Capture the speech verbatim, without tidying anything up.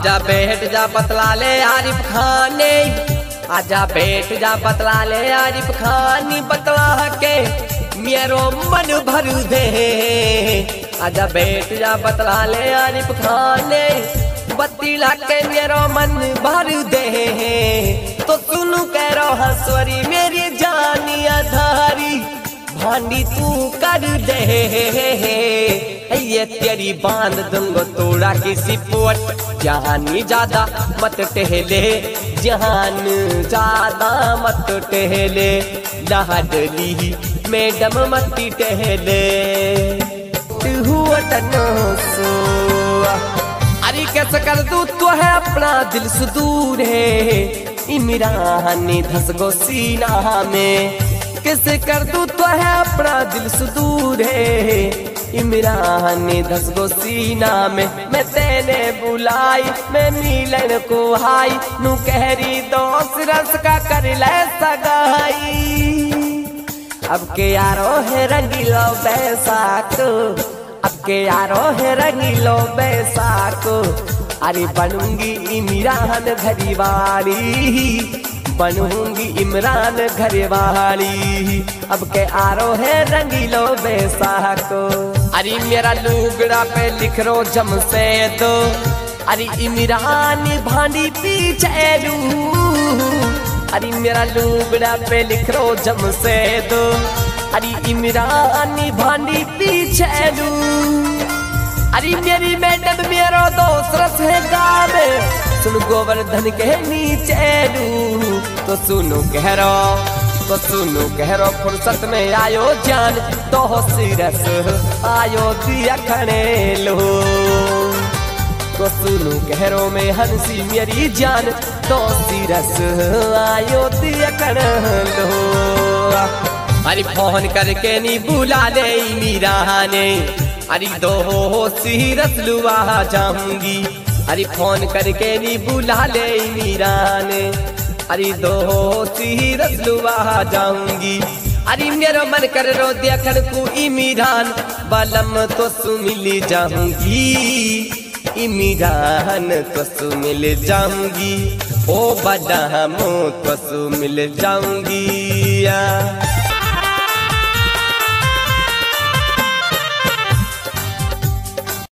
आजा बैठ जा बतला ले आरिफ खाने, आजा बैठ जा बतला ले आरिफ खानी, बतला के मेरो मन भर दे। आजा बैठ जा बतला ले आरिफ खाने, बतला के मेरो मन भर दे। तो सुनू कह रहा हंसवरी मेरी जानी आधारी, भांडी तू कर दे। ये तेरी बांध दूंगो तोड़ा किसी पोट, जहानी ज्यादा मत टहले, जहान ज्यादा मत टहले, लाडली मैडम मत टहले। अरे कैसे कर दू तो है अपना दिल से दूर है, इमरान धस गो सीना में। कैसे कर दू तो है अपना दिल से दूर है, इमरान धस गो सीना में। मैं तेने बुलाई मैं मिलन को हाई, नू कहरी दोस्त रस का कर ले सगाई। अब के यारो है रंगीलो बैसाख, अब के यारो है रंगीलो बैसाख। अरे बनूंगी इमरान घरवाली, बनूंगी इमरान घरवाली। अब के आरो है रंगीलो बैसाख। अरे मेरा लुगड़ा पे लिख रो जमशेद, अरे इमरान भांडी पीछे रू। अरे मेरा लुगड़ा पे लिख रो जमशेद, अरे इमरान भांडी पीछे रू। अरे मेरी मैडम मेरो दोस्त रस है गावे, सुन गोवर्धन के नीचे रू। तो सुनो कह रो, तो सुनो कह रो फुर्सत में आयो जान, तो सिरस आयो दिया खड़े लो। तो सुनो कह रो में हंसी मेरी जान, तो सिरस आयो दिया खड़े लो। अरे फोन करके नी बुला ले मीराने, अरे दो सिरस लुआ जाऊंगी। अरे फोन करके नी बुला ले मीराने, अरे दो सिरस लुआ जाऊंगी। अरे मेरा मन कर रो देखन को इमरान, बालम तो सु मिल जाऊंगी। इमरान तो सु मिल जाऊंगी, ओ बदामो तो सु मिल जाऊंगी।